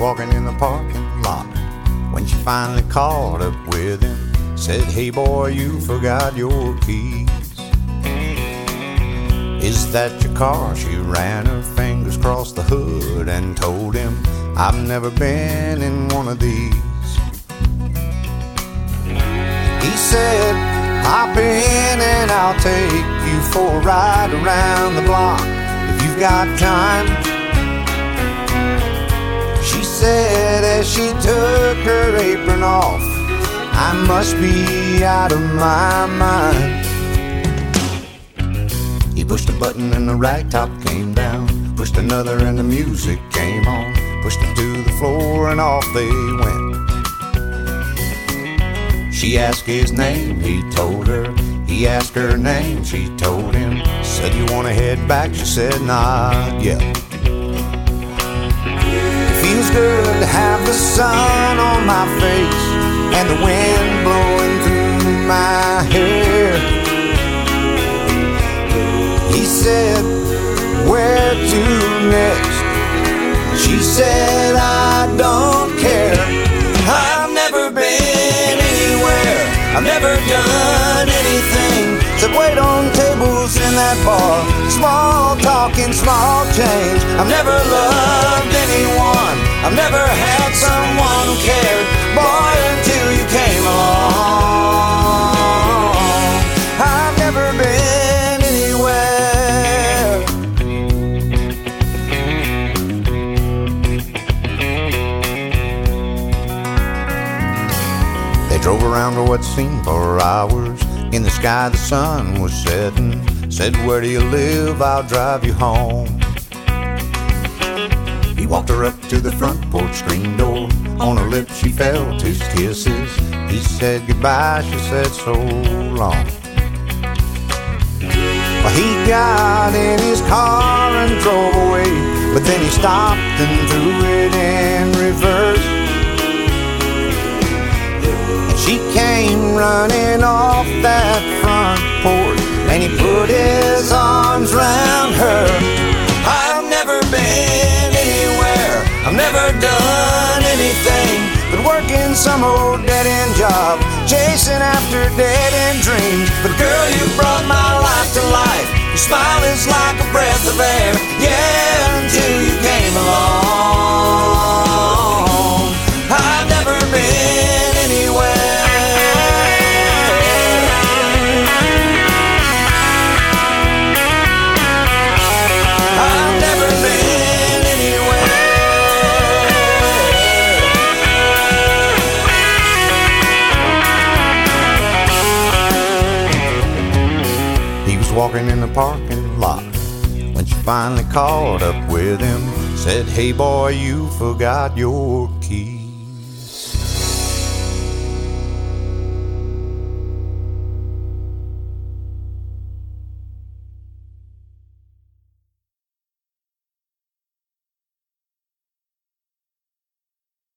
walking in the parking lot when she finally caught up with him. Said, "Hey boy, you forgot your keys. Is that your car?" She ran her fingers across the hood and told him, "I've never been in one of these." He said, "Hop in and I'll take you for a ride around the block if you've got time." She said as she took her apron off, "I must be out of my mind." He pushed a button and the rag top came down, pushed another and the music came on, pushed it to the floor and off they went. She asked his name, he told her. He asked her name, she told him. Said, "You wanna head back?" She said, "Not yet." It feels good to have the sun on my face and the wind blowing through my hair. He said, "Where to next?" She said, "I don't care. I've never been anywhere. I've never done anything except wait on tables in that bar. Small talking, small change. I've never loved anyone. I've never had someone who cared. Boy, until you came along. I've never been anywhere." They drove around for what seemed 4 hours. In the sky the sun was setting. Said, "Where do you live? I'll drive you home." He walked her up to the front porch screen door. On her lips she felt his kisses. He said goodbye, she said so long. Well, he got in his car and drove away, but then he stopped and threw it in reverse. She came running off that front porch and he put his arms round her. I've never been anywhere. I've never done anything but working some old dead-end job, chasing after dead-end dreams. But girl, you brought my life to life. Your smile is like a breath of air. Yeah, until you came along. I've never been anywhere. Walking in the parking lot when she finally caught up with him. Said, "Hey boy, you forgot your key."